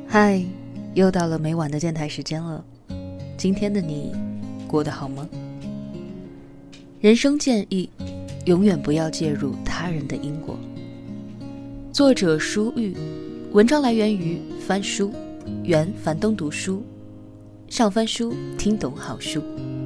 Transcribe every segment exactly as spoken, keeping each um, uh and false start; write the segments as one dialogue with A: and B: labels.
A: 嗨，又到了每晚的电台时间了。今天的你过得好吗？人生建议，永远不要介入他人的因果。作者舒玉，文章来源于翻书，原樊登读书，上翻书听懂好书。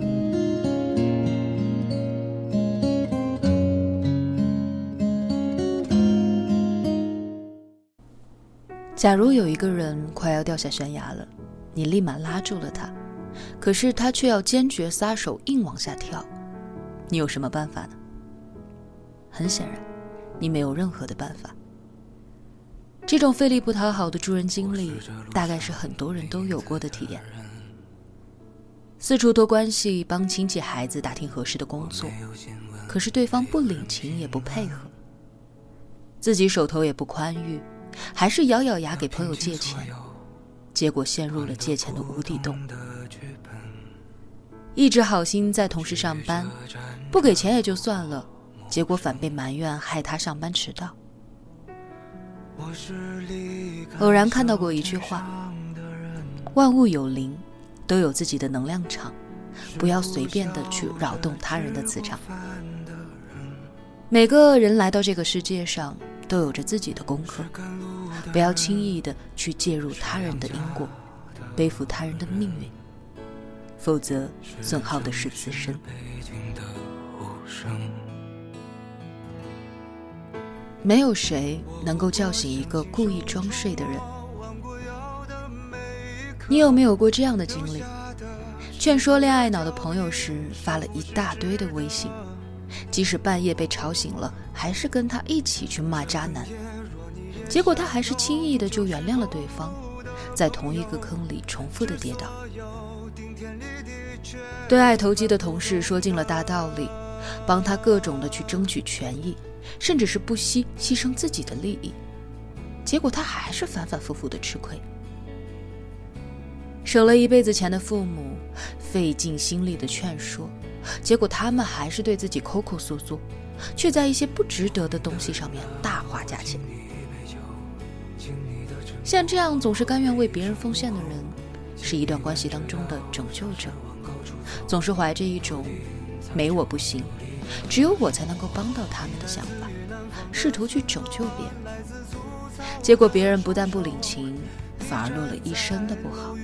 A: 假如有一个人快要掉下悬崖了，你立马拉住了他，可是他却要坚决撒手硬往下跳，你有什么办法呢？很显然，你没有任何的办法。这种费力不讨好的助人经历，大概是很多人都有过的体验。四处托关系帮亲戚孩子打听合适的工作，可是对方不领情也不配合，自己手头也不宽裕，还是咬咬牙给朋友借钱，结果陷入了借钱的无底洞。一直好心在同事上班，不给钱也就算了，结果反被埋怨害他上班迟到。偶然看到过一句话，万物有灵，都有自己的能量场，不要随便的去扰动他人的磁场。每个人来到这个世界上都有着自己的功课，不要轻易的去介入他人的因果，背负他人的命运，否则损耗的是自身。没有谁能够叫醒一个故意装睡的人。你有没有过这样的经历？劝说恋爱脑的朋友时发了一大堆的微信，即使半夜被吵醒了，还是跟他一起去骂渣男，结果他还是轻易的就原谅了对方，在同一个坑里重复的跌倒。对爱投机的同事说尽了大道理，帮他各种的去争取权益，甚至是不惜牺牲自己的利益，结果他还是反反复复的吃亏。省了一辈子钱的父母，费尽心力的劝说，结果他们还是对自己抠抠缩缩，却在一些不值得的东西上面大花价钱。像这样总是甘愿为别人奉献的人，是一段关系当中的拯救者，总是怀着一种没我不行，只有我才能够帮到他们的想法，试图去拯救别人，结果别人不但不领情，反而落了一身的不好。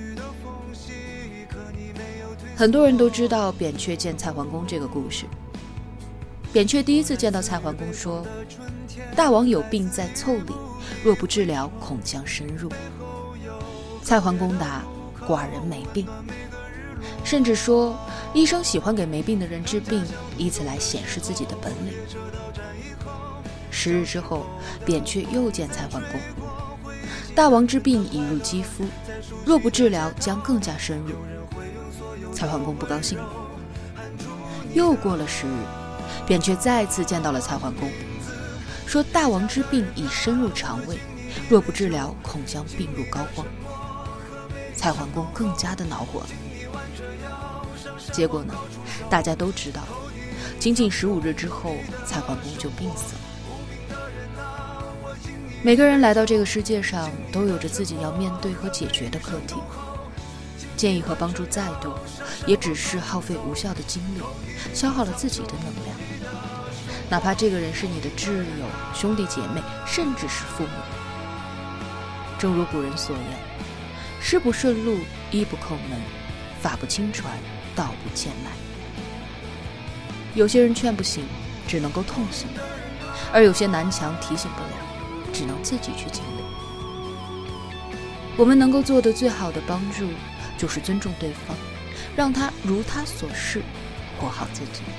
A: 很多人都知道扁鹊见蔡桓公这个故事。扁鹊第一次见到蔡桓公说，大王有病在腠理，若不治疗，恐将深入。蔡桓公答，寡人没病，甚至说医生喜欢给没病的人治病，以此来显示自己的本领。十日之后，扁鹊又见蔡桓公，大王之病已入肌肤，若不治疗，将更加深入。蔡桓公不高兴了。又过了十日，扁鹊再次见到了蔡桓公，说大王之病已深入肠胃，若不治疗，恐将病入膏肓。蔡桓公更加的恼火了。结果呢，大家都知道，仅仅十五日之后，蔡桓公就病死了。每个人来到这个世界上，都有着自己要面对和解决的课题。建议和帮助再多，也只是耗费无效的精力，消耗了自己的能量。哪怕这个人是你的挚友、兄弟姐妹，甚至是父母。正如古人所言，事不顺路，衣不叩门，发不轻传，道不见来。有些人劝不醒，只能够痛醒；而有些南墙提醒不了，只能自己去经历。我们能够做的最好的帮助，就是尊重对方，让他如他所示，活好自己。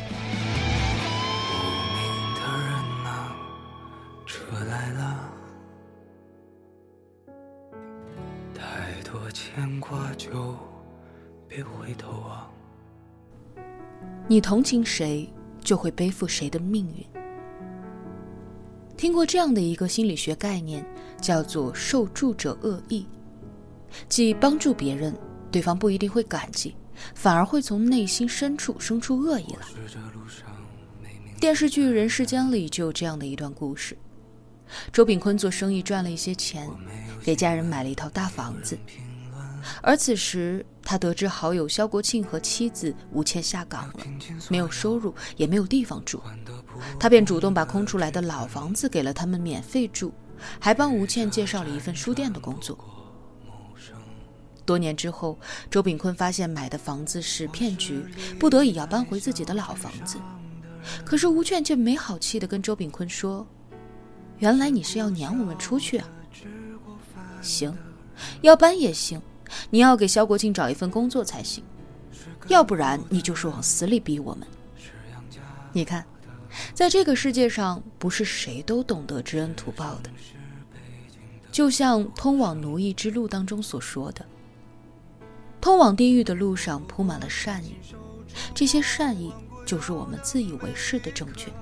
B: 无名的人啊，车来了，太多牵挂就别回头啊。
A: 你同情谁，就会背负谁的命运。听过这样的一个心理学概念，叫做受助者恶意，即帮助别人，对方不一定会感激，反而会从内心深处生出恶意来。电视剧《人世间》里就有这样的一段故事。周秉昆做生意赚了一些钱， 给家人买了一套大房子。而此时他得知好友萧国庆和妻子吴倩下岗了，没有收入也没有地方住，他便主动把空出来的老房子给了他们免费住，还帮吴倩介绍了一份书店的工作。多年之后，周炳坤发现买的房子是骗局，不得已要搬回自己的老房子。可是吴倩却没好气地跟周炳坤说，原来你是要撵我们出去啊？行，要搬也行，你要给萧国庆找一份工作才行，要不然你就是往死里逼我们。你看，在这个世界上，不是谁都懂得知恩图报的。就像通往奴役之路当中所说的，通往地狱的路上铺满了善意，这些善意就是我们自以为是的正确。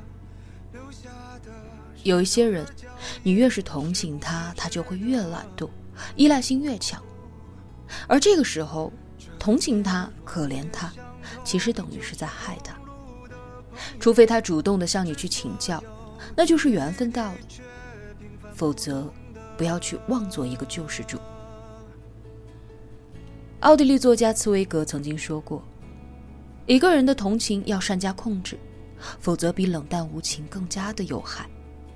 A: 有一些人，你越是同情他，他就会越懒惰，依赖性越强。而这个时候，同情他、可怜他，其实等于是在害他。除非他主动的向你去请教，那就是缘分到了，否则不要去妄做一个救世主。奥地利作家茨威格曾经说过，一个人的同情要善加控制，否则比冷淡无情更加的有害。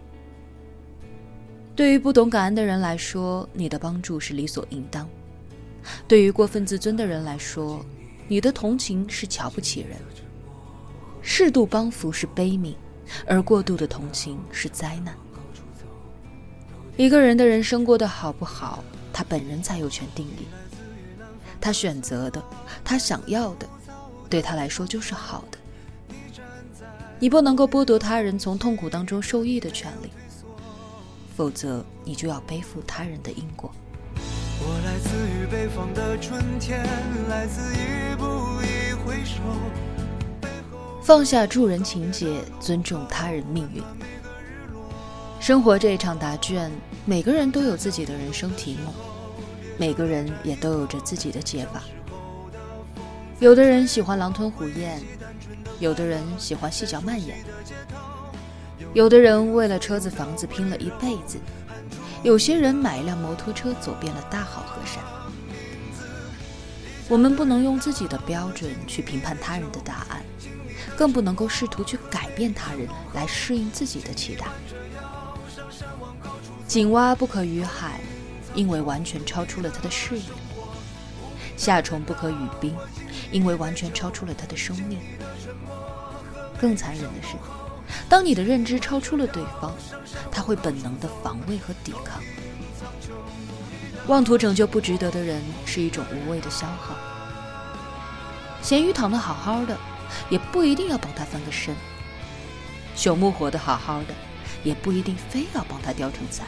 A: 对于不懂感恩的人来说，你的帮助是理所应当；对于过分自尊的人来说，你的同情是瞧不起人。适度帮扶是悲悯，而过度的同情是灾难。一个人的人生过得好不好，他本人才有权定义。他选择的，他想要的，对他来说就是好的。你不能够剥夺他人从痛苦当中受益的权利，否则你就要背负他人的因果。
B: 我来自于北方的春天，来自一步一回首。
A: 放下助人情节，尊重他人命运。生活这一场答卷，每个人都有自己的人生题目，每个人也都有着自己的解法。有的人喜欢狼吞虎咽，有的人喜欢细嚼慢咽，有的人为了车子房子拼了一辈子，有些人买一辆摩托车走遍了大好河山。我们不能用自己的标准去评判他人的答案，更不能够试图去改变他人来适应自己的期待。井蛙不可语海，因为完全超出了他的视野；夏虫不可语冰，因为完全超出了他的生命。更残忍的是，当你的认知超出了对方，他会本能的防卫和抵抗。妄图拯救不值得的人是一种无谓的消耗。咸鱼躺得好好的，也不一定要帮他翻个身；朽木活得好好的，也不一定非要帮他雕成材。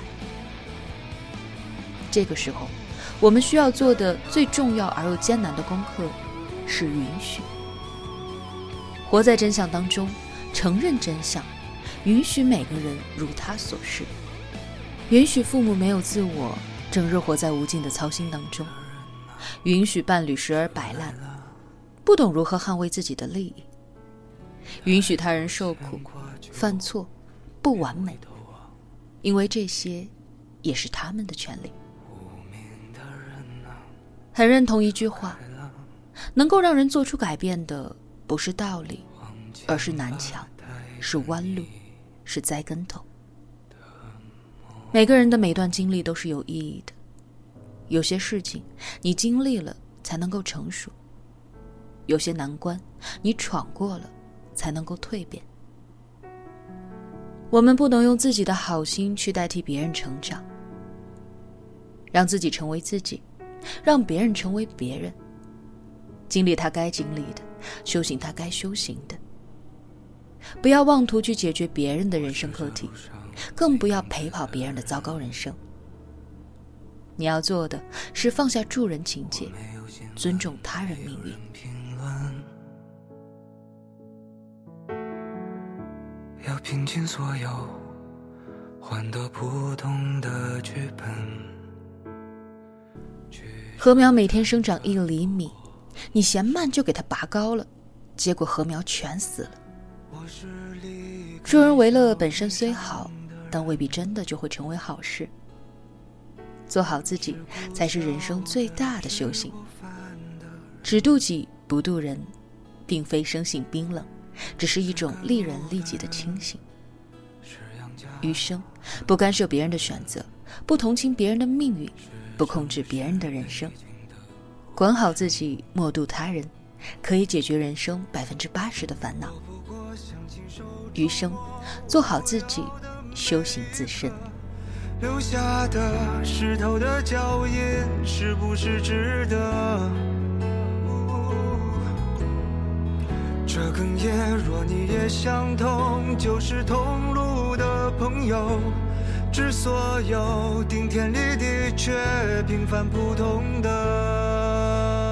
A: 这个时候，我们需要做的最重要而又艰难的功课是允许。活在真相当中，承认真相，允许每个人如他所示，允许父母没有自我，整日活在无尽的操心当中，允许伴侣时而摆烂，不懂如何捍卫自己的利益，允许他人受苦、犯错、不完美，因为这些也是他们的权利。很认同一句话，能够让人做出改变的不是道理，而是南墙，是弯路，是栽跟头。每个人的每段经历都是有意义的，有些事情你经历了才能够成熟，有些难关你闯过了才能够蜕变。我们不能用自己的好心去代替别人成长，让自己成为自己，让别人成为别人，经历他该经历的，修行他该修行的。不要妄图去解决别人的人生课题，更不要陪跑别人的糟糕人生。你要做的是放下助人情节，尊重他人命运。
B: 要拼尽所有，换得不同的剧本。
A: 禾苗每天生长一厘米，你嫌慢就给它拔高了，结果禾苗全死了。助人为乐本身虽好，但未必真的就会成为好事。 做好自己才是人生最大的修行。只渡己不渡人，并非生性冰冷，只是一种利人利己的清醒。余生不干涉别人的选择，不同情别人的命运，不控制别人的人生，管好自己，莫渡他人，可以解决人生百分之八十的烦恼。余生做好自己，修行自身。
B: 留下的石头的脚印是不是值得？这哽咽若你也相同，就是同路的朋友。致所有顶天立地却平凡普通的